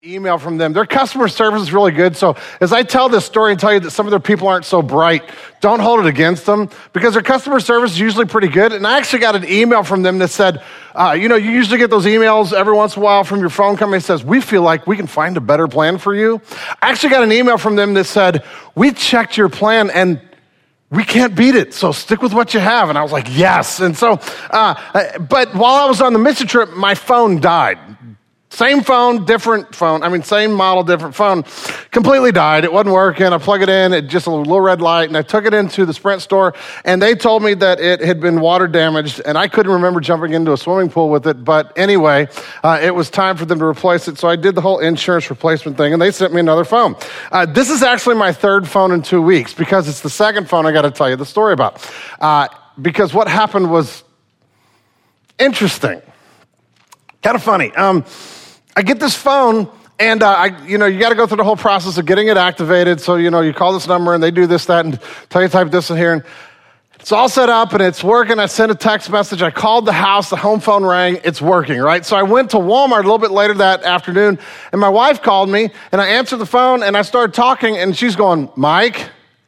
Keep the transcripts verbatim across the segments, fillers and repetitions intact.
email from them. Their customer service is really good. So as I tell this story and tell you that some of their people aren't so bright, don't hold it against them because their customer service is usually pretty good. And I actually got an email from them that said, uh, you know, you usually get those emails every once in a while from your phone company that says, we feel like we can find a better plan for you. I actually got an email from them that said, we checked your plan and we can't beat it, so stick with what you have. And I was like, yes. And so, uh, but while I was on the mission trip, my phone died. Same phone, different phone. I mean, same model, different phone. Completely died. It wasn't working. I plug it in, it just a little red light, and I took it into the Sprint store, and they told me that it had been water damaged, and I couldn't remember jumping into a swimming pool with it. But anyway, uh, it was time for them to replace it, so I did the whole insurance replacement thing, and they sent me another phone. Uh, this is actually my third phone in two weeks because it's the second phone I got to tell you the story about. Uh, because what happened was interesting, kind of funny. Um, I get this phone, and uh, I, you know, you got to go through the whole process of getting it activated. So, you know, you call this number, and they do this, that, and tell you to type this in here. And it's all set up, and it's working. I sent a text message. I called the house. The home phone rang. It's working, right? So I went to Walmart a little bit later that afternoon, and my wife called me, and I answered the phone, and I started talking, and she's going, Mike,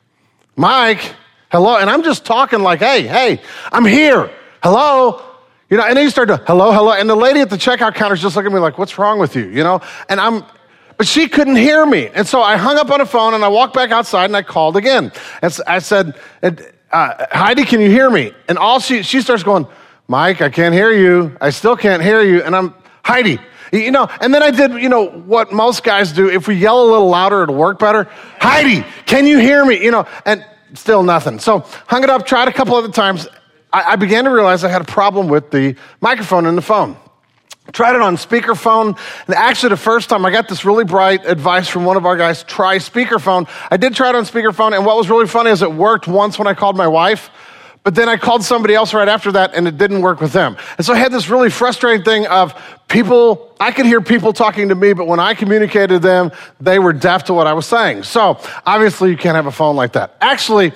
Mike, hello. And I'm just talking like, hey, hey, I'm here. Hello. You know, and then you start to, hello, hello. And the lady at the checkout counter is just looking at me like, what's wrong with you? You know, and I'm, but she couldn't hear me. And so I hung up on the phone and I walked back outside and I called again. And I said, uh, Heidi, can you hear me? And all she, she starts going, Mike, I can't hear you. I still can't hear you. And I'm, Heidi, you know, and then I did, you know, what most guys do. If we yell a little louder, it'll work better. Heidi, can you hear me? You know, and still nothing. So hung it up, tried a couple other times. I began to realize I had a problem with the microphone in the phone. Tried it on speakerphone, and actually the first time I got this really bright advice from one of our guys, try speakerphone. I did try it on speakerphone, and what was really funny is it worked once when I called my wife, but then I called somebody else right after that, and it didn't work with them. And so I had this really frustrating thing of people, I could hear people talking to me, but when I communicated to them, they were deaf to what I was saying. So obviously you can't have a phone like that. Actually,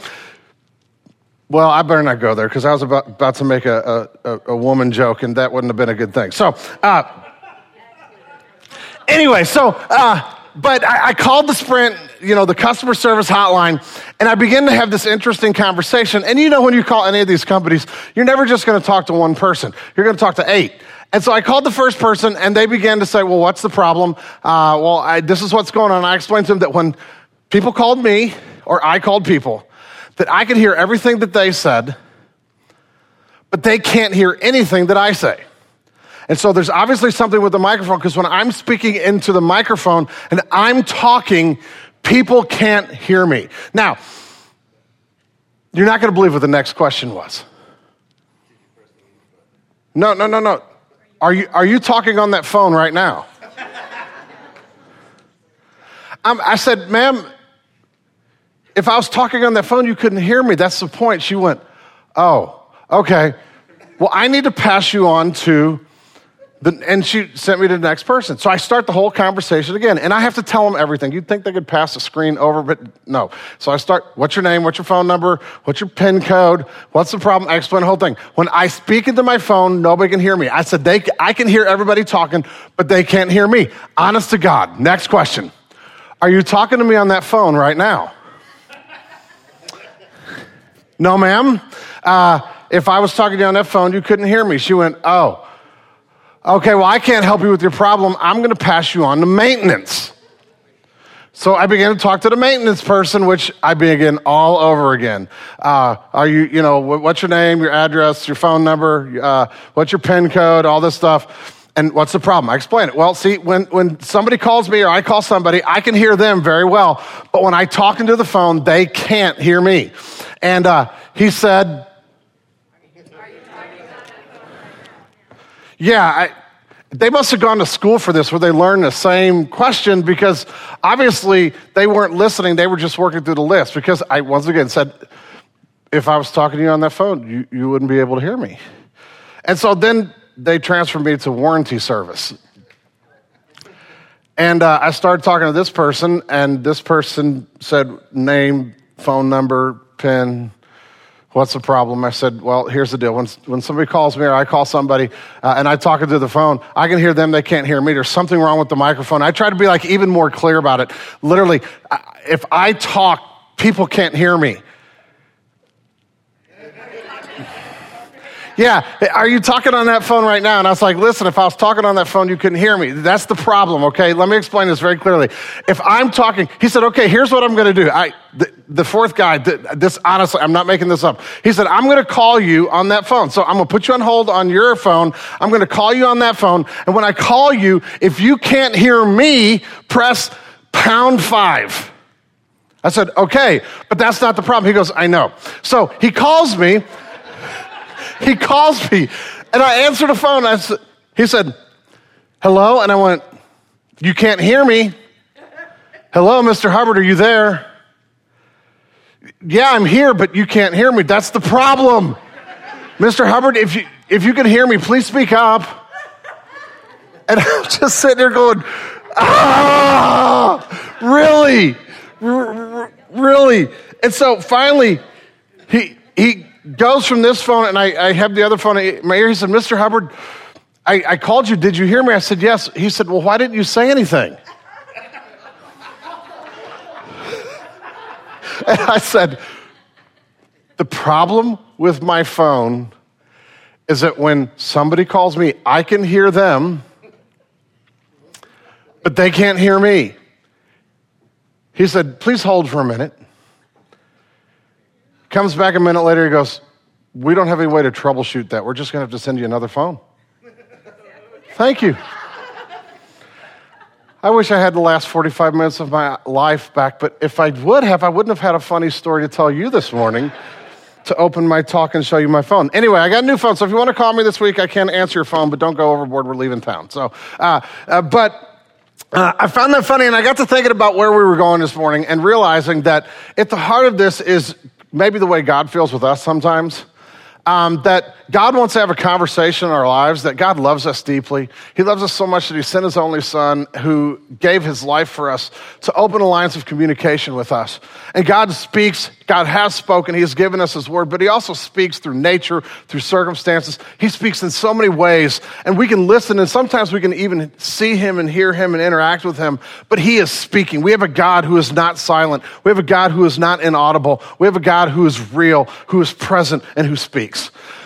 well, I better not go there because I was about, about to make a, a, a woman joke, and that wouldn't have been a good thing. So, uh, anyway, so, uh, but I, I called the Sprint, you know, the customer service hotline, and I began to have this interesting conversation. And you know, when you call any of these companies, you're never just going to talk to one person. You're going to talk to eight. And so I called the first person, and they began to say, well, what's the problem? Uh, well, I, this is what's going on. I explained to them that when people called me, or I called people, that I could hear everything that they said, but they can't hear anything that I say. And so there's obviously something with the microphone, because when I'm speaking into the microphone and I'm talking, people can't hear me. Now, you're not going to believe what the next question was. No, no, no, no. Are you, are you talking on that phone right now? I'm, I said, ma'am, if I was talking on that phone, you couldn't hear me. That's the point. She went, oh, okay. Well, I need to pass you on to the, and she sent me to the next person. So I start the whole conversation again, and I have to tell them everything. You'd think they could pass the screen over, but no. So I start, what's your name? What's your phone number? What's your PIN code? What's the problem? I explain the whole thing. When I speak into my phone, nobody can hear me. I said, they, I can hear everybody talking, but they can't hear me. Honest to God. Next question. Are you talking to me on that phone right now? No, ma'am. Uh, if I was talking to you on that phone, you couldn't hear me. She went, oh, okay, well, I can't help you with your problem. I'm going to pass you on to maintenance. So I began to talk to the maintenance person, which I began all over again. Uh, are you, you know, what's your name, your address, your phone number, uh, what's your PIN code, all this stuff. And what's the problem? I explain it. Well, see, when, when somebody calls me or I call somebody, I can hear them very well. But when I talk into the phone, they can't hear me. And uh, he said, yeah, I, they must have gone to school for this where they learned the same question, because obviously they weren't listening. They were just working through the list, because I, once again, said, if I was talking to you on that phone, you, you wouldn't be able to hear me. And so then they transferred me to warranty service. And uh, I started talking to this person, and this person said name, phone number, PIN, What's the problem? I said, well, here's the deal. When, when somebody calls me or I call somebody uh, and I talk into the phone, I can hear them, they can't hear me. There's something wrong with the microphone. I try to be like even more clear about it. Literally, if I talk, people can't hear me. Yeah, are you talking on that phone right now? And I was like, listen, if I was talking on that phone, you couldn't hear me. That's the problem, okay? Let me explain this very clearly. If I'm talking, he said, okay, here's what I'm going to do. I, the, the fourth guy, this honestly, I'm not making this up. He said, I'm going to call you on that phone. So I'm going to put you on hold on your phone. I'm going to call you on that phone. And when I call you, if you can't hear me, press pound five. I said, okay, but that's not the problem. He goes, I know. So he calls me. He calls me, and I answer the phone. I said, he said, hello? And I went, you can't hear me. Hello, Mister Hubbard, are you there? Yeah, I'm here, but you can't hear me. That's the problem. Mister Hubbard, if you if you can hear me, please speak up. And I'm just sitting there going, ah, really? R- r- really? And so finally, he he goes from this phone, and I, I have the other phone in my ear. He said, Mister Hubbard, I, I called you. Did you hear me? I said, yes. He said, well, why didn't you say anything? And I said, the problem with my phone is that when somebody calls me, I can hear them, but they can't hear me. He said, please hold for a minute. Comes back a minute later, he goes, we don't have any way to troubleshoot that. We're just going to have to send you another phone. Thank you. I wish I had the last forty-five minutes of my life back, but if I would have, I wouldn't have had a funny story to tell you this morning to open my talk and show you my phone. Anyway, I got a new phone, so if you want to call me this week, I can answer your phone, but don't go overboard. We're leaving town. So, uh, uh, but uh, I found that funny, and I got to thinking about where we were going this morning and realizing that at the heart of this is maybe the way God feels with us sometimes, um, that God wants to have a conversation in our lives, that God loves us deeply. He loves us so much that he sent his only son who gave his life for us to open a lines of communication with us. And God speaks, God has spoken, he has given us his word, but he also speaks through nature, through circumstances. He speaks in so many ways, and we can listen, and sometimes we can even see him and hear him and interact with him, but he is speaking. We have a God who is not silent. We have a God who is not inaudible. We have a God who is real, who is present, and who speaks.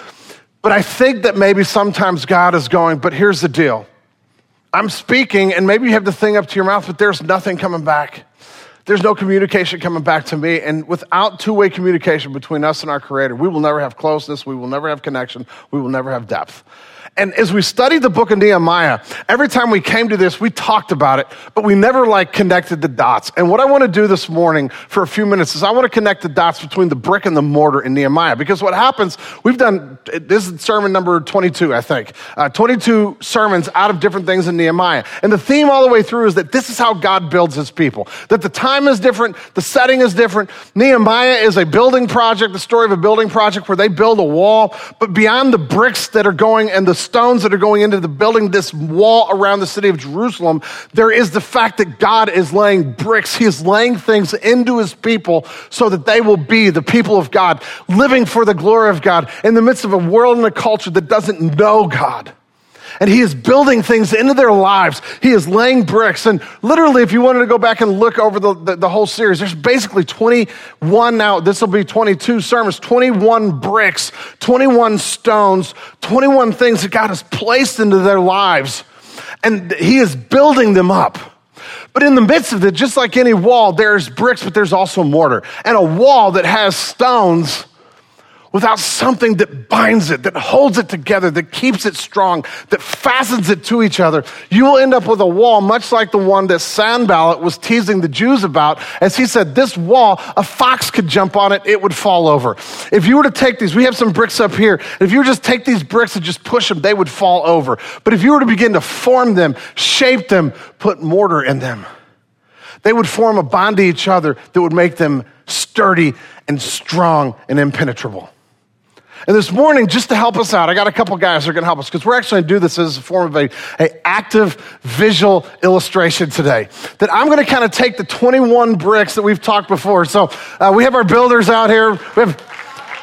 But I think that maybe sometimes God is going, but here's the deal. I'm speaking, and maybe you have the thing up to your mouth, but there's nothing coming back. There's no communication coming back to me. And without two-way communication between us and our Creator, we will never have closeness, we will never have connection, we will never have depth. And as we studied the book of Nehemiah, every time we came to this, we talked about it, but we never like connected the dots. And what I want to do this morning for a few minutes is I want to connect the dots between the brick and the mortar in Nehemiah. Because what happens, we've done, this is sermon number twenty-two, I think, uh, twenty-two sermons out of different things in Nehemiah. And the theme all the way through is that this is how God builds his people. That the time is different, the setting is different. Nehemiah is a building project, the story of a building project where they build a wall, but beyond the bricks that are going and the stones that are going into the building this wall around the city of Jerusalem, there is the fact that God is laying bricks. He is laying things into his people so that they will be the people of God, living for the glory of God in the midst of a world and a culture that doesn't know God. And he is building things into their lives. He is laying bricks. And literally, if you wanted to go back and look over the, the, the whole series, there's basically twenty-one now, this will be twenty-two sermons, twenty-one bricks, twenty-one stones, twenty-one things that God has placed into their lives. And he is building them up. But in the midst of it, just like any wall, there's bricks, but there's also mortar. And a wall that has stones without something that binds it, that holds it together, that keeps it strong, that fastens it to each other, you will end up with a wall much like the one that Sanballat was teasing the Jews about. As he said, this wall, a fox could jump on it, it would fall over. If you were to take these, we have some bricks up here, if you were to just take these bricks and just push them, they would fall over. But if you were to begin to form them, shape them, put mortar in them, they would form a bond to each other that would make them sturdy and strong and impenetrable. And this morning, just to help us out, I got a couple guys that are going to help us because we're actually going to do this as a form of a, a active visual illustration today. That I'm going to kind of take the twenty-one bricks that we've talked before. So uh, we have our builders out here. We have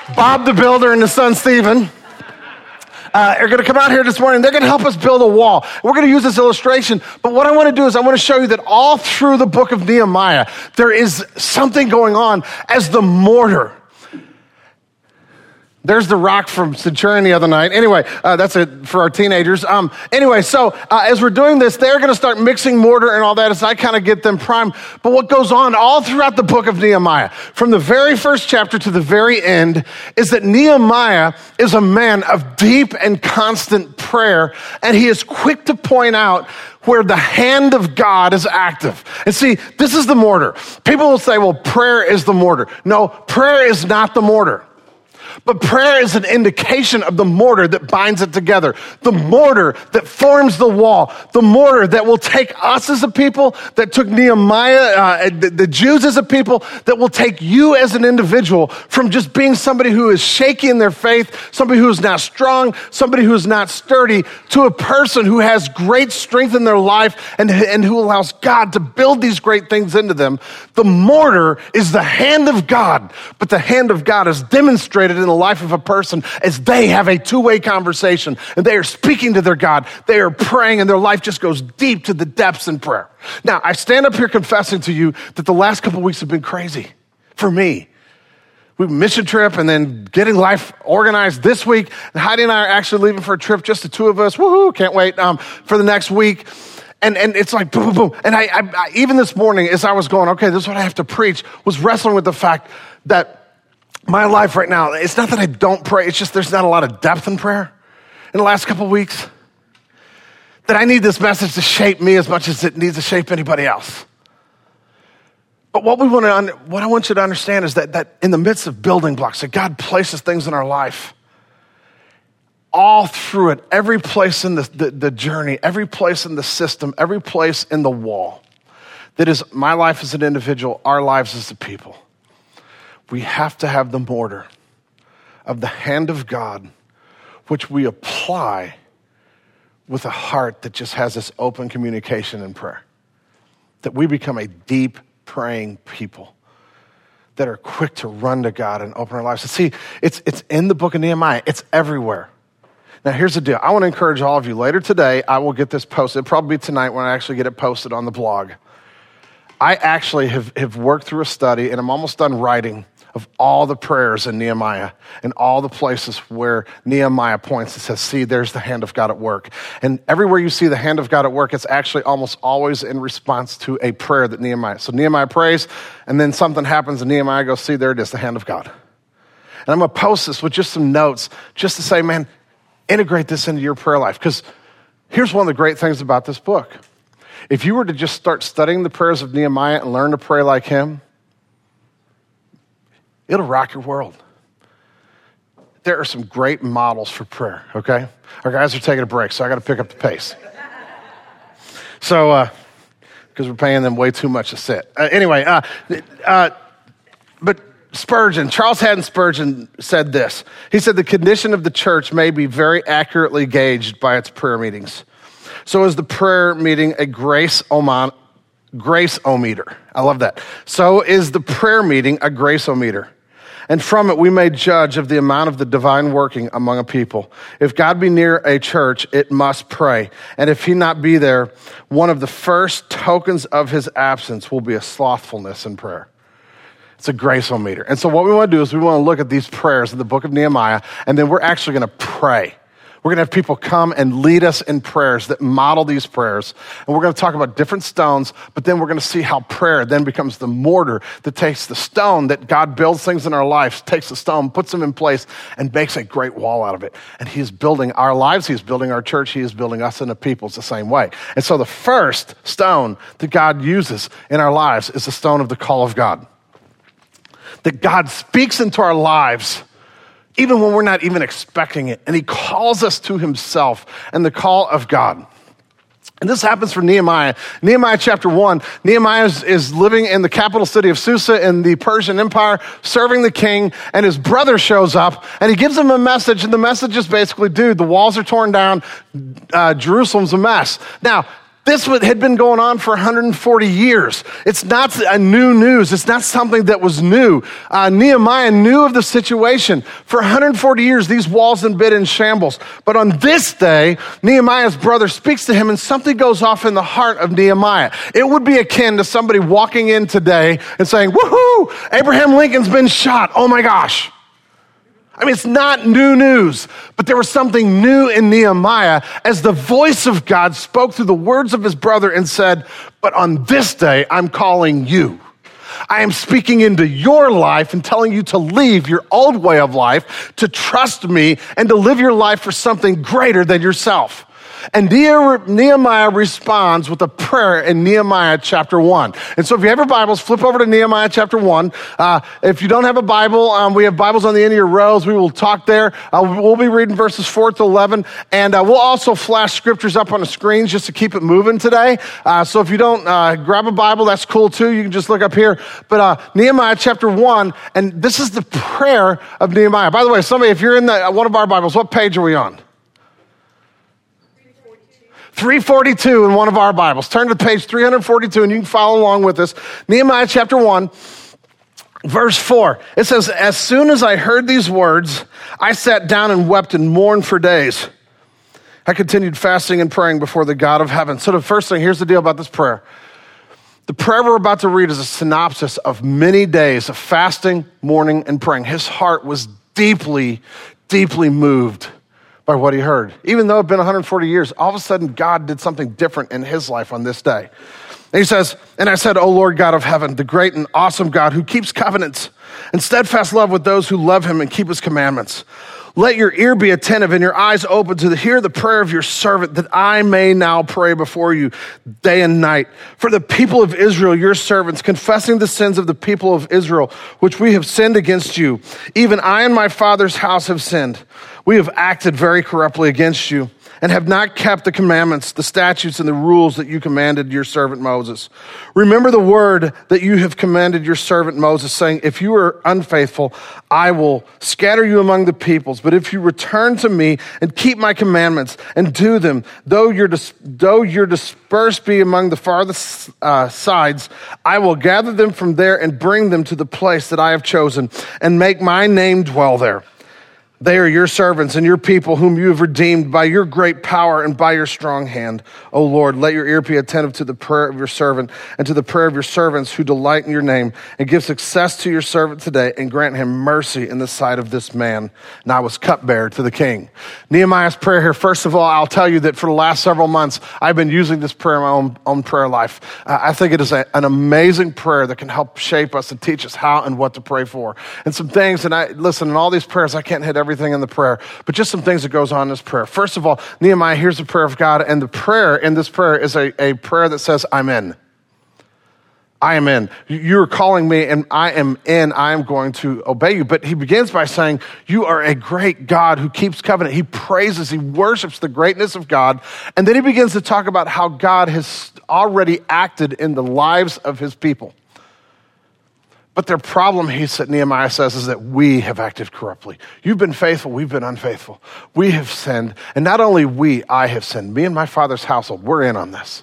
Bob the Builder and his son Stephen uh, are going to come out here this morning. They're going to help us build a wall. We're going to use this illustration. But what I want to do is I want to show you that all through the book of Nehemiah, there is something going on as the mortar. There's the rock from Centurion the other night. Anyway, uh, that's it for our teenagers. Um, anyway, so uh, as we're doing this, they're going to start mixing mortar and all that as I kind of get them primed. But what goes on all throughout the book of Nehemiah, from the very first chapter to the very end, is that Nehemiah is a man of deep and constant prayer, and he is quick to point out where the hand of God is active. And see, this is the mortar. People will say, well, prayer is the mortar. No, prayer is not the mortar. But prayer is an indication of the mortar that binds it together, the mortar that forms the wall, the mortar that will take us as a people, that took Nehemiah, uh, the, the Jews as a people, that will take you as an individual from just being somebody who is shaky in their faith, somebody who is not strong, somebody who is not sturdy, to a person who has great strength in their life and, and who allows God to build these great things into them. The mortar is the hand of God, but the hand of God is demonstrated in the life of a person as they have a two-way conversation and they are speaking to their God. They are praying and their life just goes deep to the depths in prayer. Now, I stand up here confessing to you that the last couple of weeks have been crazy for me. We have a mission trip and then getting life organized this week. And Heidi and I are actually leaving for a trip, just the two of us. Woohoo, can't wait um, for the next week. And and it's like boom, boom, boom. And I, I, I even this morning as I was going, okay, this is what I have to preach, was wrestling with the fact that my life right now, it's not that I don't pray, it's just there's not a lot of depth in prayer in the last couple of weeks. That I need this message to shape me as much as it needs to shape anybody else. But what we want to, what I want you to understand is that, that in the midst of building blocks, that God places things in our life, all through it, every place in the, the, the journey, every place in the system, every place in the wall, that is my life as an individual, our lives as a people. We have to have the mortar of the hand of God, which we apply with a heart that just has this open communication and prayer. That we become a deep praying people that are quick to run to God and open our lives. And see, it's, it's in the book of Nehemiah. It's everywhere. Now, here's the deal. I want to encourage all of you. Later today, I will get this posted. It'll probably be tonight when I actually get it posted on the blog. I actually have, have worked through a study, and I'm almost done writing, of all the prayers in Nehemiah and all the places where Nehemiah points and says, see, there's the hand of God at work. And everywhere you see the hand of God at work, it's actually almost always in response to a prayer that Nehemiah. So Nehemiah prays, and then something happens, and Nehemiah goes, see, there it is, the hand of God. And I'm going to post this with just some notes, just to say, man, integrate this into your prayer life. Because here's one of the great things about this book. If you were to just start studying the prayers of Nehemiah and learn to pray like him, it'll rock your world. There are some great models for prayer, okay? Our guys are taking a break, so I got to pick up the pace. So, uh, because we're paying them way too much to sit. Uh, anyway, uh, uh, but Spurgeon, Charles Haddon Spurgeon said this. He said, the condition of the church may be very accurately gauged by its prayer meetings. So is the prayer meeting a grace oman, grace-o-meter. I love that. So is the prayer meeting a grace-o-meter. And from it, we may judge of the amount of the divine working among a people. If God be near a church, it must pray. And if he not be there, one of the first tokens of his absence will be a slothfulness in prayer. It's a grace-o-meter. And so what we want to do is we want to look at these prayers in the book of Nehemiah, and then we're actually going to pray. We're going to have people come and lead us in prayers that model these prayers. And we're going to talk about different stones, but then we're going to see how prayer then becomes the mortar that takes the stone that God builds things in our lives, takes the stone, puts them in place, and makes a great wall out of it. And he is building our lives. He is building our church. He is building us into peoples the same way. And so the first stone that God uses in our lives is the stone of the call of God. That God speaks into our lives even when we're not even expecting it. And he calls us to himself and the call of God. And this happens for Nehemiah. Nehemiah chapter one, Nehemiah is, is living in the capital city of Susa in the Persian Empire, serving the king, and his brother shows up, and he gives him a message, and the message is basically, dude, the walls are torn down, uh, Jerusalem's a mess. Now, This had been going on for one hundred forty years. It's not a new news. It's not something that was new. Uh, Nehemiah knew of the situation. For one hundred forty years, these walls had been in shambles. But on this day, Nehemiah's brother speaks to him and something goes off in the heart of Nehemiah. It would be akin to somebody walking in today and saying, woohoo, Abraham Lincoln's been shot. Oh my gosh. I mean, it's not new news, but there was something new in Nehemiah as the voice of God spoke through the words of his brother and said, but on this day, I'm calling you. I am speaking into your life and telling you to leave your old way of life, to trust me, and to live your life for something greater than yourself. And Nehemiah responds with a prayer in Nehemiah chapter one. And so if you have your Bibles, flip over to Nehemiah chapter one. Uh, if you don't have a Bible, um, we have Bibles on the end of your rows. We will talk there. Uh, we'll be reading verses four to eleven. And uh, we'll also flash scriptures up on the screens just to keep it moving today. Uh, so if you don't uh, grab a Bible, that's cool too. You can just look up here. But uh, Nehemiah chapter one, and this is the prayer of Nehemiah. By the way, somebody, if you're in the, one of our Bibles, what page are we on? three forty-two in one of our Bibles. Turn to page three forty-two and you can follow along with us. Nehemiah chapter one, verse four. It says, as soon as I heard these words, I sat down and wept and mourned for days. I continued fasting and praying before the God of heaven. So the first thing, here's the deal about this prayer. The prayer we're about to read is a synopsis of many days of fasting, mourning, and praying. His heart was deeply, deeply moved by what he heard. Even though it had been one hundred forty years, all of a sudden God did something different in his life on this day. And he says, and I said, O Lord God of heaven, the great and awesome God who keeps covenants and steadfast love with those who love him and keep his commandments. Let your ear be attentive and your eyes open to hear the prayer of your servant, that I may now pray before you day and night. For the people of Israel, your servants, confessing the sins of the people of Israel, which we have sinned against you. Even I and my father's house have sinned. We have acted very corruptly against you and have not kept the commandments, the statutes, and the rules that you commanded your servant Moses. Remember the word that you have commanded your servant Moses, saying, if you are unfaithful, I will scatter you among the peoples. But if you return to me and keep my commandments and do them, though your dis- though your dispersed be among the farthest uh, sides, I will gather them from there and bring them to the place that I have chosen and make my name dwell there. They are your servants and your people whom you have redeemed by your great power and by your strong hand. O Lord, let your ear be attentive to the prayer of your servant and to the prayer of your servants who delight in your name, and give success to your servant today and grant him mercy in the sight of this man. And I was cupbearer to the king. Nehemiah's prayer here, first of all, I'll tell you that for the last several months, I've been using this prayer in my own, own prayer life. Uh, I think it is a, an amazing prayer that can help shape us and teach us how and what to pray for. And some things, and I listen, in all these prayers, I can't hit every everything in the prayer, but just some things that goes on in this prayer. First of all, Nehemiah hears the prayer of God, and the prayer in this prayer is a, a prayer that says, I'm in. I am in. You're calling me, and I am in. I am going to obey you. But he begins by saying, you are a great God who keeps covenant. He praises, he worships the greatness of God. And then he begins to talk about how God has already acted in the lives of his people. But their problem, he said, Nehemiah says, is that we have acted corruptly. You've been faithful, we've been unfaithful. We have sinned. And not only we, I have sinned. Me and my father's household, we're in on this.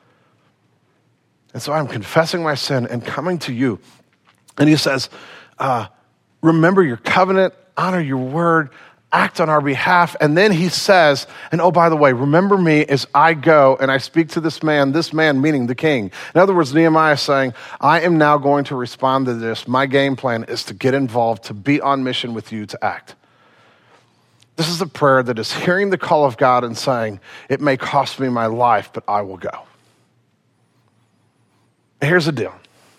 And so I'm confessing my sin and coming to you. And he says, uh, remember your covenant, honor your word, act on our behalf. And then he says, and oh, by the way, remember me as I go and I speak to this man, this man meaning the king. In other words, Nehemiah is saying, I am now going to respond to this. My game plan is to get involved, to be on mission with you, to act. This is a prayer that is hearing the call of God and saying, it may cost me my life, but I will go. Here's the deal.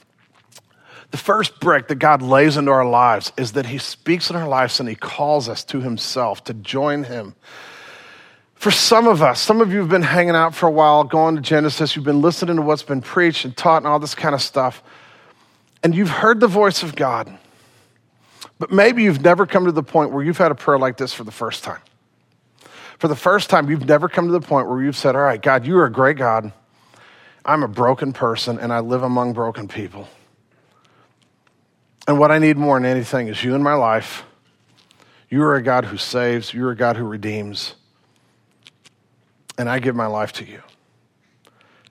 The first brick that God lays into our lives is that he speaks in our lives and he calls us to himself, to join him. For some of us, some of you have been hanging out for a while, going to Genesis, you've been listening to what's been preached and taught and all this kind of stuff, and you've heard the voice of God. But maybe you've never come to the point where you've had a prayer like this for the first time. For the first time, you've never come to the point where you've said, all right, God, you are a great God. I'm a broken person and I live among broken people. And what I need more than anything is you in my life. You are a God who saves. You're a God who redeems. And I give my life to you.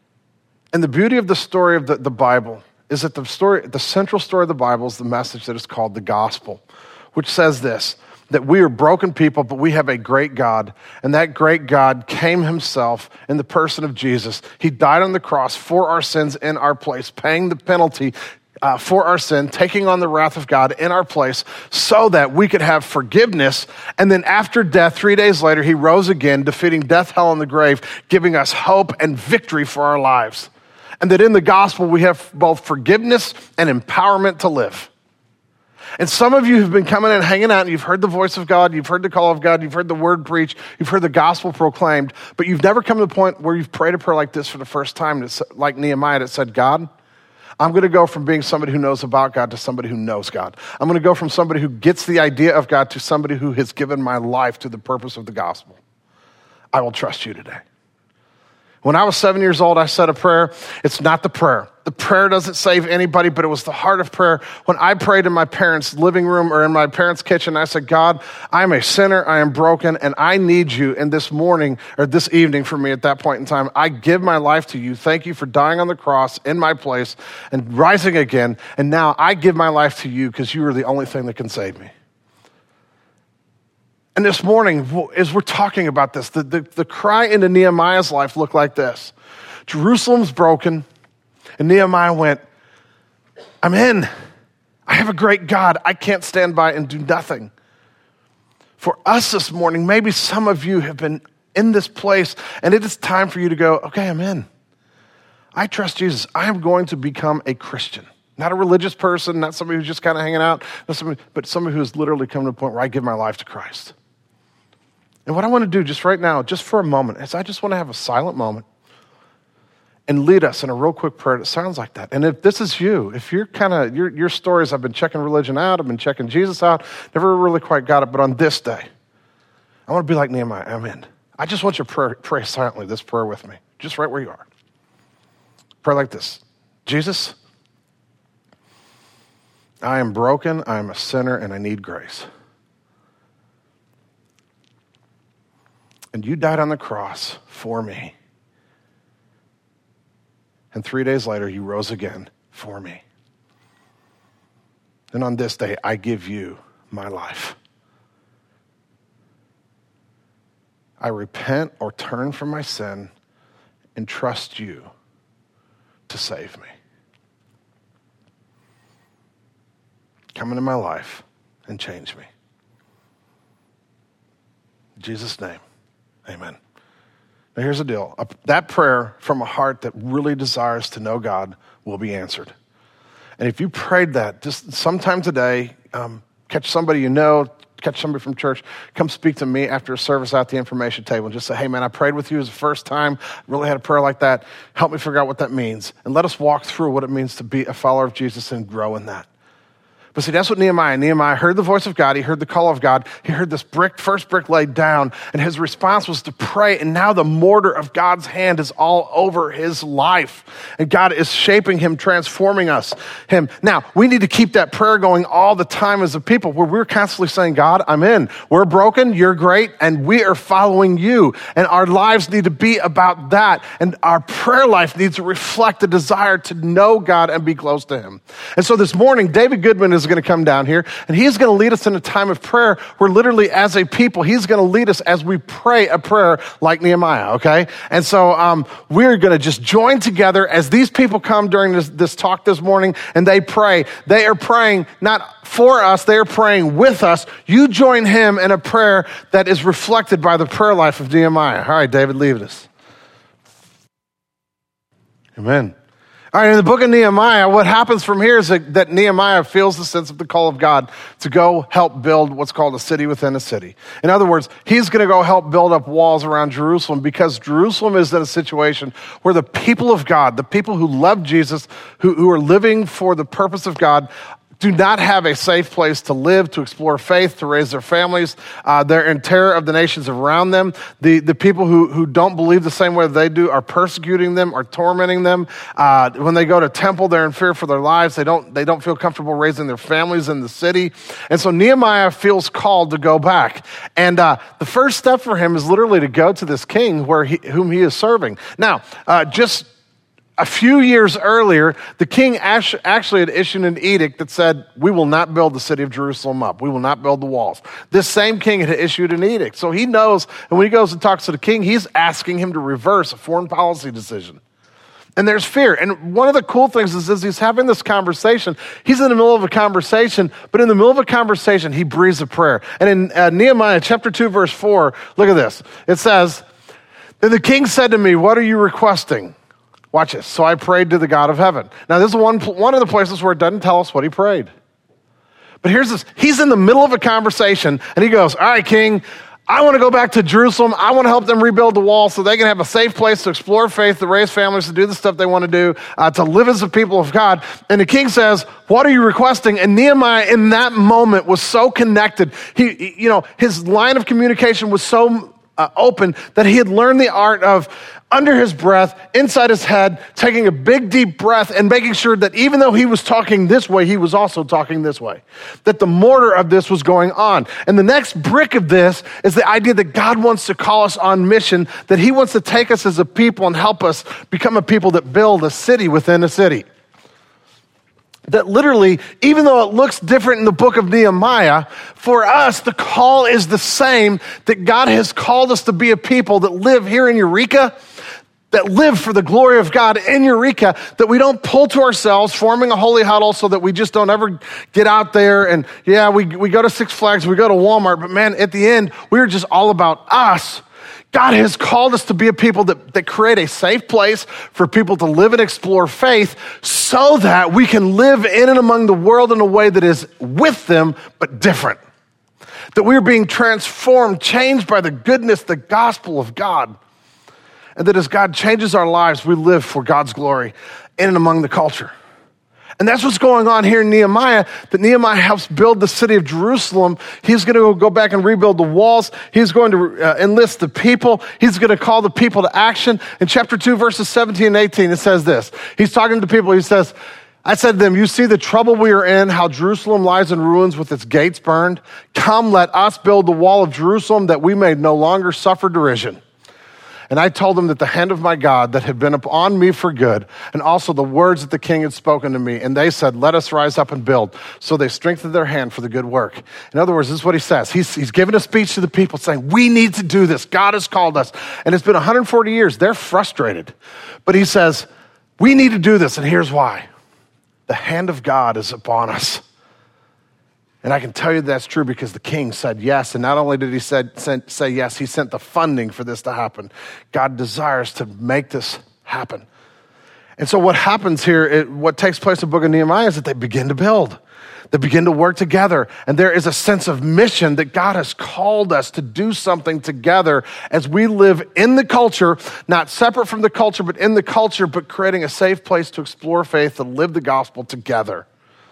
And the beauty of the story of the, the Bible is that the story, the central story of the Bible is the message that is called the gospel, which says this, that we are broken people, but we have a great God. And that great God came himself in the person of Jesus. He died on the cross for our sins in our place, paying the penalty uh, for our sin, taking on the wrath of God in our place so that we could have forgiveness. And then after death, three days later, he rose again, defeating death, hell, and the grave, giving us hope and victory for our lives. And that in the gospel, we have both forgiveness and empowerment to live. And some of you have been coming and hanging out and you've heard the voice of God, you've heard the call of God, you've heard the word preached, you've heard the gospel proclaimed, but you've never come to the point where you've prayed a prayer like this for the first time, it's like Nehemiah that said, God, I'm going to go from being somebody who knows about God to somebody who knows God. I'm going to go from somebody who gets the idea of God to somebody who has given my life to the purpose of the gospel. I will trust you today. When I was seven years old, I said a prayer. It's not the prayer. The prayer doesn't save anybody, but it was the heart of prayer. When I prayed in my parents' living room or in my parents' kitchen, I said, God, I am a sinner, I am broken, and I need you. And this morning, or this evening for me at that point in time, I give my life to you. Thank you for dying on the cross in my place and rising again. And now I give my life to you because you are the only thing that can save me. And this morning, as we're talking about this, the, the, the cry into Nehemiah's life looked like this. Jerusalem's broken, and Nehemiah went, I'm in. I have a great God. I can't stand by and do nothing. For us this morning, maybe some of you have been in this place, and it is time for you to go, okay, I'm in. I trust Jesus. I am going to become a Christian. Not a religious person, not somebody who's just kind of hanging out, not somebody, but somebody who's literally come to a point where I give my life to Christ. And what I want to do just right now, just for a moment, is I just want to have a silent moment and lead us in a real quick prayer that sounds like that. And if this is you, if you're kind of, your, your stories, I've been checking religion out, I've been checking Jesus out, never really quite got it, but on this day, I want to be like Nehemiah, I'm in. I just want you to pray, pray silently this prayer with me, just right where you are. Pray like this. Jesus, I am broken, I am a sinner, and I need grace. And you died on the cross for me. And three days later, you rose again for me. And on this day, I give you my life. I repent or turn from my sin and trust you to save me. Come into my life and change me. In Jesus' name. Amen. Now here's the deal. That prayer from a heart that really desires to know God will be answered. And if you prayed that, just sometime today, um, catch somebody you know, catch somebody from church, come speak to me after a service at the information table and just say, hey man, I prayed with you as the first time, really had a prayer like that. Help me figure out what that means. And let us walk through what it means to be a follower of Jesus and grow in that. But see, that's what Nehemiah, Nehemiah heard the voice of God. He heard the call of God. He heard this brick, first brick laid down, and his response was to pray. And now the mortar of God's hand is all over his life. And God is shaping him, transforming us, him. Now, we need to keep that prayer going all the time as a people where we're constantly saying, God, I'm in. We're broken, you're great, and we are following you. And our lives need to be about that. And our prayer life needs to reflect the desire to know God and be close to him. And so this morning, David Goodman is going to come down here and he's going to lead us in a time of prayer where literally as a people, he's going to lead us as we pray a prayer like Nehemiah, okay? And so um, we're going to just join together as these people come during this, this talk this morning and they pray. They are praying not for us, they are praying with us. You join him in a prayer that is reflected by the prayer life of Nehemiah. All right, David, lead us. Amen. All right, in the book of Nehemiah, what happens from here is that, that Nehemiah feels the sense of the call of God to go help build what's called a city within a city. In other words, he's going to go help build up walls around Jerusalem because Jerusalem is in a situation where the people of God, the people who love Jesus, who, who are living for the purpose of God, do not have a safe place to live, to explore faith, to raise their families. Uh, they're in terror of the nations around them. The, the people who, who don't believe the same way that they do are persecuting them, are tormenting them. Uh, when they go to temple, they're in fear for their lives. They don't, they don't feel comfortable raising their families in the city. And so Nehemiah feels called to go back. And uh, the first step for him is literally to go to this king where he, whom he is serving. Now, uh, just a few years earlier, the king actually had issued an edict that said, we will not build the city of Jerusalem up. We will not build the walls. This same king had issued an edict. So he knows, and when he goes and talks to the king, he's asking him to reverse a foreign policy decision. And there's fear. And one of the cool things is, is he's having this conversation. He's in the middle of a conversation, but in the middle of a conversation, he breathes a prayer. And in uh, Nehemiah chapter two, verse four, look at this. It says, then the king said to me, what are you requesting? Watch this. So I prayed to the God of heaven. Now, this is one, one of the places where it doesn't tell us what he prayed. But here's this. He's in the middle of a conversation, and he goes, all right, king, I want to go back to Jerusalem. I want to help them rebuild the wall so they can have a safe place to explore faith, to raise families, to do the stuff they want to do, uh, to live as the people of God. And the king says, what are you requesting? And Nehemiah in that moment was so connected. He, he you know, his line of communication was so uh, open that he had learned the art of, under his breath, inside his head, taking a big, deep breath and making sure that even though he was talking this way, he was also talking this way. That the mortar of this was going on. And the next brick of this is the idea that God wants to call us on mission, that he wants to take us as a people and help us become a people that build a city within a city. That literally, even though it looks different in the book of Nehemiah, for us, the call is the same, that God has called us to be a people that live here in Eureka, that live for the glory of God in Eureka, that we don't pull to ourselves, forming a holy huddle so that we just don't ever get out there and, yeah, we, we go to Six Flags, we go to Walmart, but man, at the end, we're just all about us. God has called us to be a people that, that create a safe place for people to live and explore faith so that we can live in and among the world in a way that is with them, but different. That we're being transformed, changed by the goodness, the gospel of God. And that as God changes our lives, we live for God's glory in and among the culture. And that's what's going on here in Nehemiah, that Nehemiah helps build the city of Jerusalem. He's going to go back and rebuild the walls. He's going to uh, enlist the people. He's going to call the people to action. In chapter two, verses seventeen and eighteen, it says this. He's talking to people. He says, I said to them, you see the trouble we are in, how Jerusalem lies in ruins with its gates burned. Come, let us build the wall of Jerusalem that we may no longer suffer derision. And I told them that the hand of my God that had been upon me for good, and also the words that the king had spoken to me, and they said, let us rise up and build. So they strengthened their hand for the good work. In other words, this is what he says. He's, he's given a speech to the people saying, we need to do this. God has called us. And it's been one hundred forty years. They're frustrated. But he says, we need to do this, and here's why. The hand of God is upon us. And I can tell you that's true because the king said yes. And not only did he said, sent, say yes, he sent the funding for this to happen. God desires to make this happen. And so what happens here, it, what takes place in the book of Nehemiah is that they begin to build. They begin to work together. And there is a sense of mission that God has called us to do something together as we live in the culture, not separate from the culture, but in the culture, but creating a safe place to explore faith, to live the gospel together.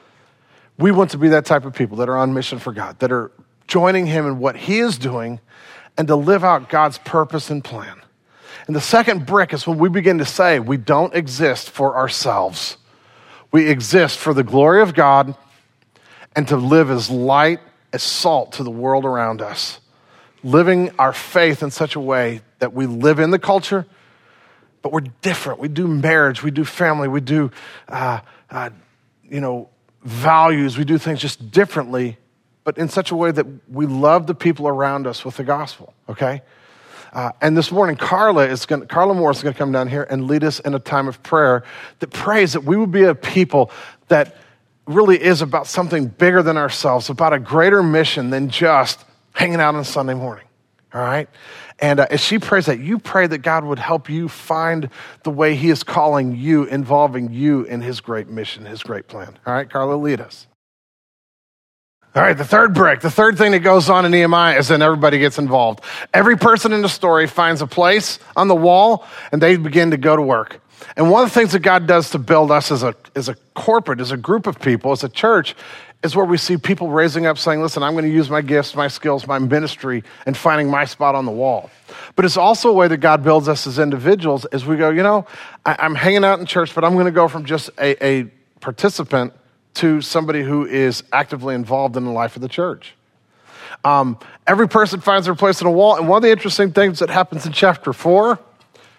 We want to be that type of people that are on mission for God, that are joining him in what he is doing and to live out God's purpose and plan. And the second brick is when we begin to say we don't exist for ourselves. We exist for the glory of God and to live as light as salt to the world around us. Living our faith in such a way that we live in the culture, but we're different. We do marriage, we do family, we do, uh, uh, you know, values, we do things just differently, but in such a way that we love the people around us with the gospel, okay? Uh, and this morning, Carla is going Carla Moore is going to come down here and lead us in a time of prayer that prays that we would be a people that really is about something bigger than ourselves, about a greater mission than just hanging out on Sunday morning, all right? And uh, as she prays that, you pray that God would help you find the way he is calling you, involving you in his great mission, his great plan. All right, Carla, lead us. All right, the third brick, the third thing that goes on in Nehemiah is then everybody gets involved. Every person in the story finds a place on the wall, and they begin to go to work. And one of the things that God does to build us as a, as a corporate, as a group of people, as a church, is where we see people raising up saying, listen, I'm going to use my gifts, my skills, my ministry, and finding my spot on the wall. But it's also a way that God builds us as individuals as we go, you know, I, I'm hanging out in church, but I'm going to go from just a, a participant to somebody who is actively involved in the life of the church. Um, every person finds their place on a wall. And one of the interesting things that happens in chapter four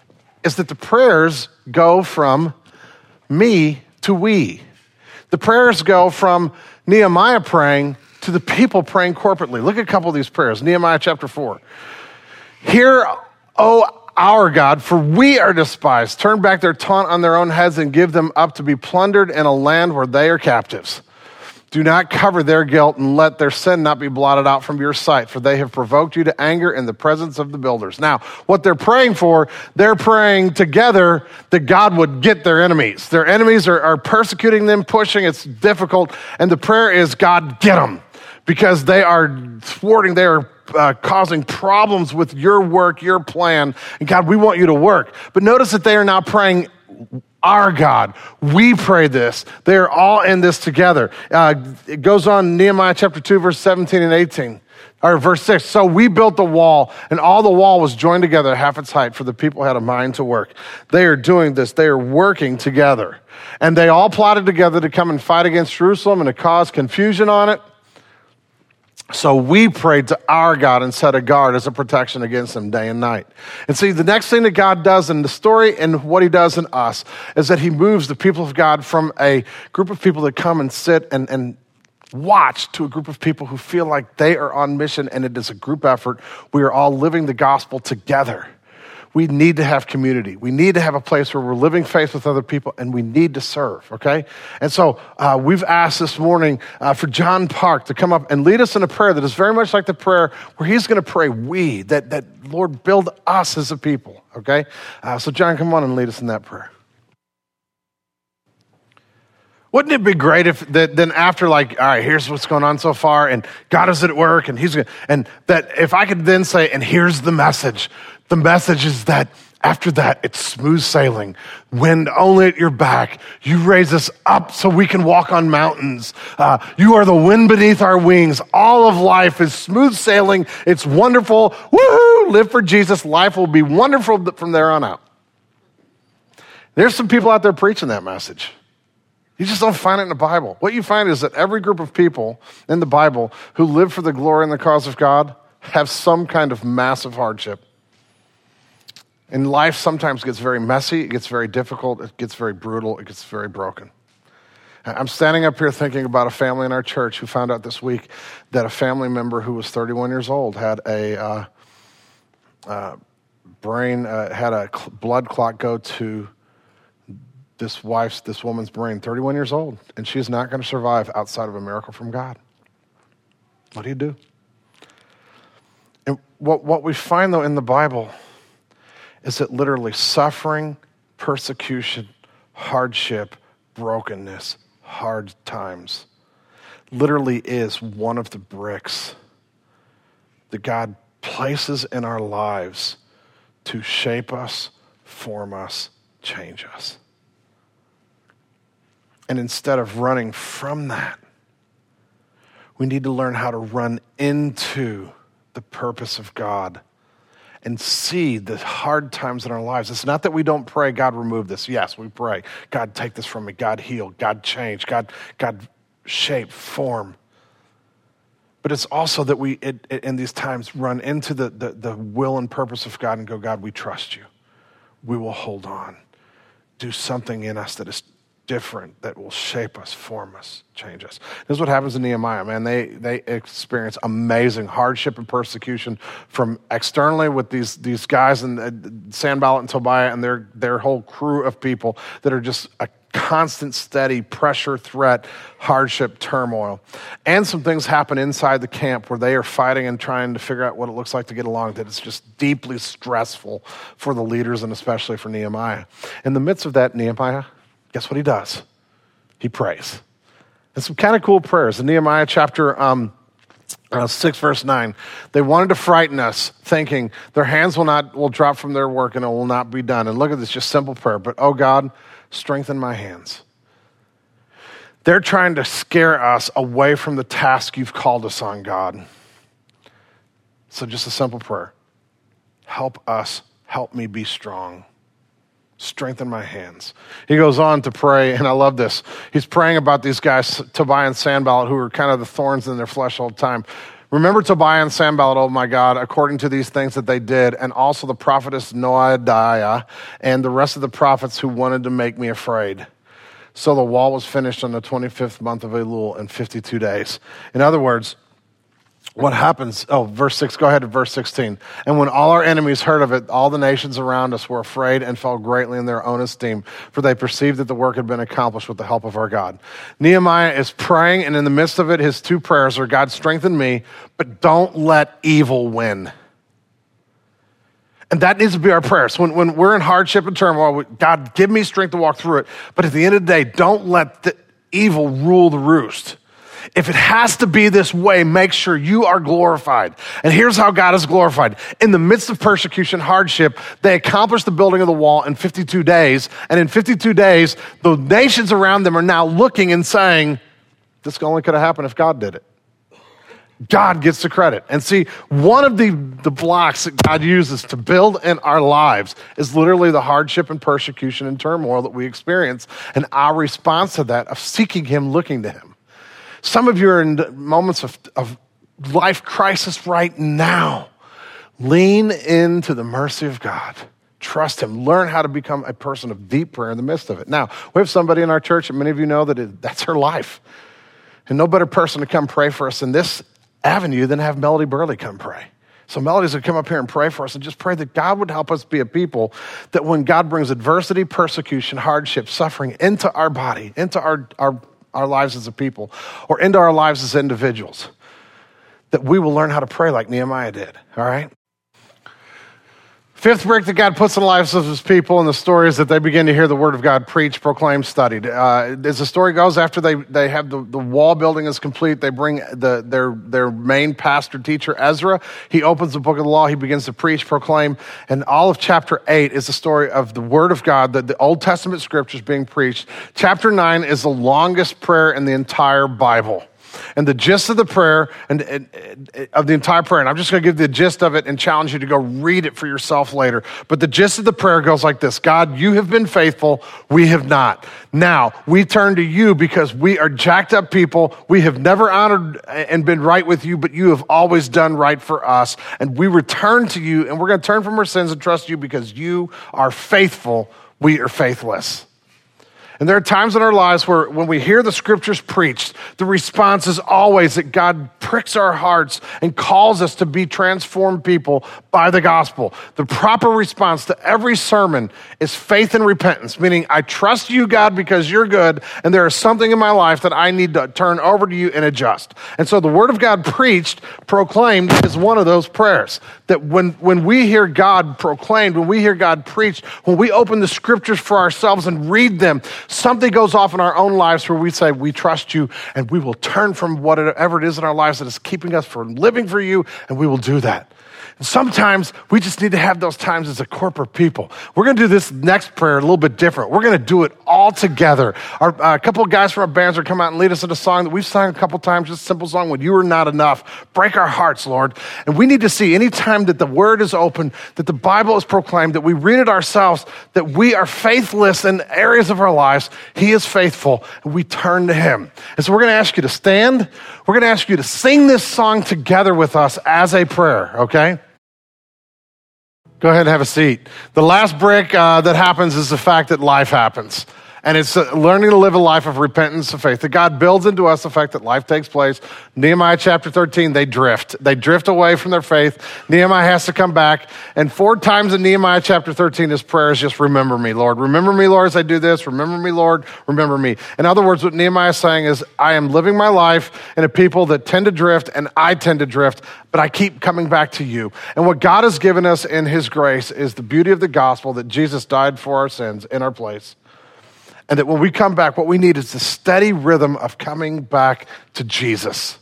is that the prayers go from me to we. The prayers go from Nehemiah praying to the people praying corporately. Look at a couple of these prayers. Nehemiah chapter four. Hear, O our God, for we are despised. Turn back their taunt on their own heads and give them up to be plundered in a land where they are captives. Do not cover their guilt and let their sin not be blotted out from your sight, for they have provoked you to anger in the presence of the builders. Now, what they're praying for, they're praying together that God would get their enemies. Their enemies are, are persecuting them, pushing. It's difficult. And the prayer is, God, get them, because they are thwarting, they are uh, causing problems with your work, your plan. And God, we want you to work. But notice that they are now praying, our God, we pray this. They are all in this together. Uh, it goes on, Nehemiah chapter two, verse seventeen and eighteen, or verse six. So we built the wall, and all the wall was joined together half its height, for the people had a mind to work. They are doing this. They are working together. And they all plotted together to come and fight against Jerusalem and to cause confusion on it. So we prayed to our God and set a guard as a protection against them day and night. And see, the next thing that God does in the story and what he does in us is that he moves the people of God from a group of people that come and sit and, and watch to a group of people who feel like they are on mission and it is a group effort. We are all living the gospel together. We need to have community. We need to have a place where we're living faith with other people, and we need to serve, okay? And so uh, we've asked this morning uh, for John Park to come up and lead us in a prayer that is very much like the prayer where he's going to pray we, that, that Lord, build us as a people, okay? Uh, so John, come on and lead us in that prayer. Wouldn't it be great if that then after, like, all right, here's what's going on so far, and God is at work, and he's going to, and that if I could then say, and here's the message. The message is that after that, it's smooth sailing, wind only at your back. You raise us up so we can walk on mountains. Uh, you are the wind beneath our wings. All of life is smooth sailing. It's wonderful. Woohoo! Live for Jesus. Life will be wonderful from there on out. There's some people out there preaching that message. You just don't find it in the Bible. What you find is that every group of people in the Bible who live for the glory and the cause of God have some kind of massive hardship. And life sometimes gets very messy, it gets very difficult, it gets very brutal, it gets very broken. I'm standing up here thinking about a family in our church who found out this week that a family member who was thirty-one years old had a uh, uh, brain, uh, had a cl- blood clot go to this wife's, this woman's brain, thirty-one years old, and she's not going to survive outside of a miracle from God. What do you do? And what, what we find, though, in the Bible is that literally suffering, persecution, hardship, brokenness, hard times literally is one of the bricks that God places in our lives to shape us, form us, change us. And instead of running from that, we need to learn how to run into the purpose of God and see the hard times in our lives. It's not that we don't pray, God, remove this. Yes, we pray. God, take this from me. God, heal. God, change. God, God, shape, form. But it's also that we, it, it, in these times, run into the, the, the will and purpose of God and go, God, we trust you. We will hold on. Do something in us that is different, that will shape us, form us, change us. This is what happens in Nehemiah, man. They they experience amazing hardship and persecution from externally with these these guys and uh, Sanballat and Tobiah and their their whole crew of people that are just a constant, steady pressure, threat, hardship, turmoil. And some things happen inside the camp where they are fighting and trying to figure out what it looks like to get along, that it's just deeply stressful for the leaders and especially for Nehemiah. In the midst of that, Nehemiah, guess what he does? He prays. And some kind of cool prayers. In Nehemiah chapter um, uh, six, verse nine, they wanted to frighten us, thinking their hands will not will drop from their work and it will not be done. And look at this, just simple prayer. But, oh God, strengthen my hands. They're trying to scare us away from the task you've called us on, God. So just a simple prayer. Help us, help me be strong. Strengthen my hands. He goes on to pray, and I love this. He's praying about these guys, Tobiah and Sanballat, who are kind of the thorns in their flesh all the time. Remember Tobiah and Sanballat, oh my God, according to these things that they did, and also the prophetess Noadiah and the rest of the prophets who wanted to make me afraid. So the wall was finished on the twenty-fifth month of Elul in fifty-two days. In other words, what happens, oh, verse six, go ahead to verse sixteen. And when all our enemies heard of it, all the nations around us were afraid and fell greatly in their own esteem, for they perceived that the work had been accomplished with the help of our God. Nehemiah is praying, and in the midst of it, his two prayers are, God, strengthen me, but don't let evil win. And that needs to be our prayers. When, when we're in hardship and turmoil, God, give me strength to walk through it. But at the end of the day, don't let the evil rule the roost. If it has to be this way, make sure you are glorified. And here's how God is glorified. In the midst of persecution, hardship, they accomplished the building of the wall in fifty-two days. And in fifty-two days, the nations around them are now looking and saying, this only could have happened if God did it. God gets the credit. And see, one of the, the blocks that God uses to build in our lives is literally the hardship and persecution and turmoil that we experience, and our response to that of seeking him, looking to him. Some of you are in moments of, of life crisis right now. Lean into the mercy of God. Trust him. Learn how to become a person of deep prayer in the midst of it. Now, we have somebody in our church, and many of you know that it, that's her life. And no better person to come pray for us in this avenue than have Melody Burley come pray. So Melody's going to come up here and pray for us, and just pray that God would help us be a people that when God brings adversity, persecution, hardship, suffering into our body, into our, our our lives as a people, or into our lives as individuals, that we will learn how to pray like Nehemiah did, all right? Fifth brick that God puts in the lives of his people, and the story is that they begin to hear the word of God preached, proclaimed, studied. Uh, as the story goes, after they, they have the, the wall building is complete, they bring the, their, their main pastor teacher, Ezra. He opens the book of the law. He begins to preach, proclaim, and all of chapter eight is the story of the word of God, the, the Old Testament scriptures being preached. Chapter nine is the longest prayer in the entire Bible. And the gist of the prayer, and, and, and of the entire prayer, and I'm just going to give the gist of it and challenge you to go read it for yourself later. But the gist of the prayer goes like this: God, you have been faithful, we have not. Now, we turn to you because we are jacked up people. We have never honored and been right with you, but you have always done right for us. And we return to you, and we're going to turn from our sins and trust you because you are faithful, we are faithless. And there are times in our lives where when we hear the scriptures preached, the response is always that God pricks our hearts and calls us to be transformed people by the gospel. The proper response to every sermon is faith and repentance, meaning I trust you, God, because you're good, and there is something in my life that I need to turn over to you and adjust. And so the word of God preached, proclaimed, is one of those prayers. That when, when we hear God proclaimed, when we hear God preached, when we open the scriptures for ourselves and read them, something goes off in our own lives where we say, we trust you, and we will turn from whatever it is in our lives that is keeping us from living for you, and we will do that. And sometimes we just need to have those times as a corporate people. We're going to do this next prayer a little bit different. We're going to do it all together. Our, uh, a couple of guys from our bands are come out and lead us in a song that we've sung a couple times, just a simple song, When You Are Not Enough. Break our hearts, Lord. And we need to see any time that the word is open, that the Bible is proclaimed, that we read it ourselves, that we are faithless in areas of our lives. He is faithful, and we turn to him. And so we're going to ask you to stand. We're going to ask you to sing this song together with us as a prayer, okay? Go ahead and have a seat. The last brick uh, that happens is the fact that life happens. And it's uh, learning to live a life of repentance and faith. That God builds into us the fact that life takes place. Nehemiah chapter thirteen, they drift. They drift away from their faith. Nehemiah has to come back. And four times in Nehemiah chapter thirteen, his prayer is just, remember me, Lord. Remember me, Lord, as I do this. Remember me, Lord. Remember me. In other words, what Nehemiah is saying is, I am living my life in a people that tend to drift, and I tend to drift, but I keep coming back to you. And what God has given us in his grace is the beauty of the gospel, that Jesus died for our sins in our place. And that when we come back, what we need is the steady rhythm of coming back to Jesus.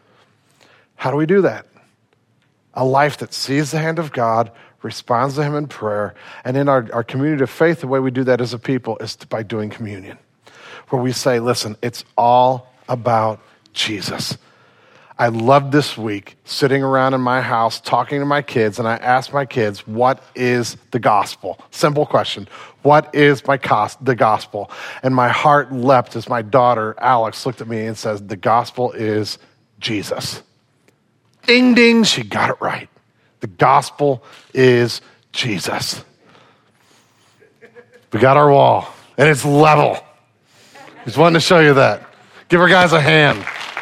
How do we do that? A life that sees the hand of God, responds to him in prayer, and in our, our community of faith, the way we do that as a people is by doing communion, where we say, listen, it's all about Jesus. I loved this week sitting around in my house talking to my kids, and I asked my kids, what is the gospel? Simple question. What is my cos- the gospel? And my heart leapt as my daughter, Alex, looked at me and says, the gospel is Jesus. Ding, ding, she got it right. The gospel is Jesus. We got our wall, and it's level. Just wanted to show you that. Give our guys a hand.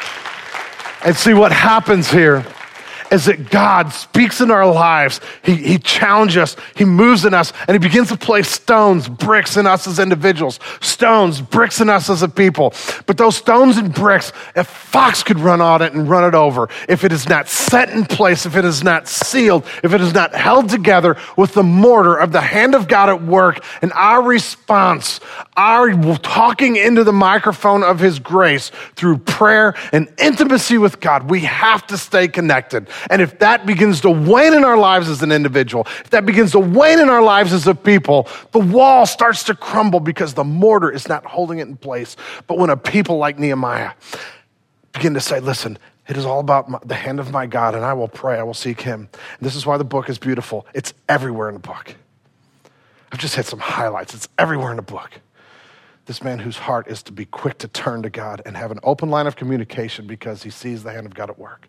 And see what happens here is that God speaks in our lives. He, he challenges us. He moves in us, and he begins to place stones, bricks in us as individuals, stones, bricks in us as a people. But those stones and bricks, a fox could run on it and run it over. If it is not set in place, if it is not sealed, if it is not held together with the mortar of the hand of God at work, and our response, our talking into the microphone of his grace through prayer and intimacy with God, we have to stay connected. And if that begins to wane in our lives as an individual, if that begins to wane in our lives as a people, the wall starts to crumble because the mortar is not holding it in place. But when a people like Nehemiah begin to say, listen, it is all about my, the hand of my God, and I will pray, I will seek him. And this is why the book is beautiful. It's everywhere in the book. I've just hit some highlights. It's everywhere in the book. This man whose heart is to be quick to turn to God and have an open line of communication because he sees the hand of God at work.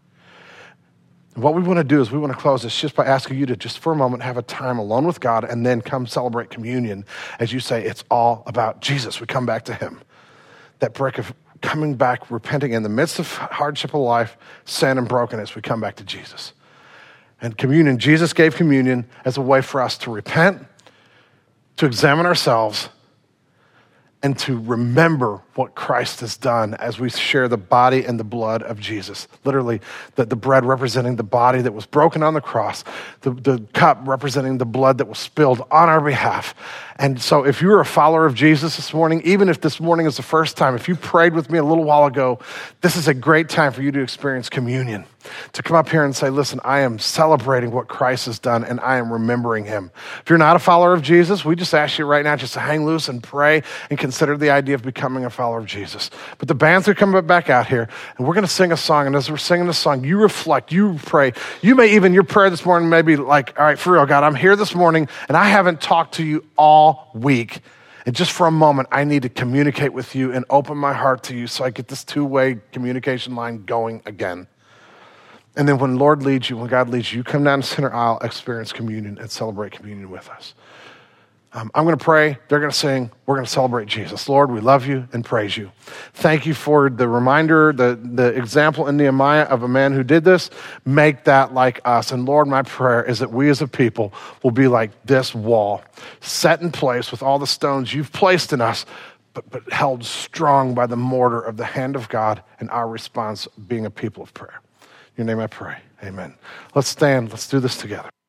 What we want to do is we want to close this just by asking you to just for a moment have a time alone with God and then come celebrate communion as you say it's all about Jesus. We come back to him. That brick of coming back, repenting in the midst of hardship of life, sin and brokenness, we come back to Jesus. And communion, Jesus gave communion as a way for us to repent, to examine ourselves, and to remember what Christ has done as we share the body and the blood of Jesus. Literally, the, the bread representing the body that was broken on the cross, the, the cup representing the blood that was spilled on our behalf. And so if you're a follower of Jesus this morning, even if this morning is the first time, if you prayed with me a little while ago, this is a great time for you to experience communion, to come up here and say, listen, I am celebrating what Christ has done and I am remembering him. If you're not a follower of Jesus, we just ask you right now just to hang loose and pray and consider the idea of becoming a follower of Jesus. But the band's are coming back out here and we're going to sing a song. And as we're singing this song, you reflect, you pray. You may even, your prayer this morning may be like, all right, for real, God, I'm here this morning and I haven't talked to you all week. And just for a moment, I need to communicate with you and open my heart to you so I get this two-way communication line going again. And then when Lord leads you, when God leads you, you come down the center aisle, experience communion, and celebrate communion with us. Um, I'm going to pray. They're going to sing. We're going to celebrate Jesus. Lord, we love you and praise you. Thank you for the reminder, the, the example in Nehemiah of a man who did this. Make that like us. And Lord, my prayer is that we as a people will be like this wall, set in place with all the stones you've placed in us, but, but held strong by the mortar of the hand of God and our response being a people of prayer. In your name I pray. Amen. Let's stand. Let's do this together.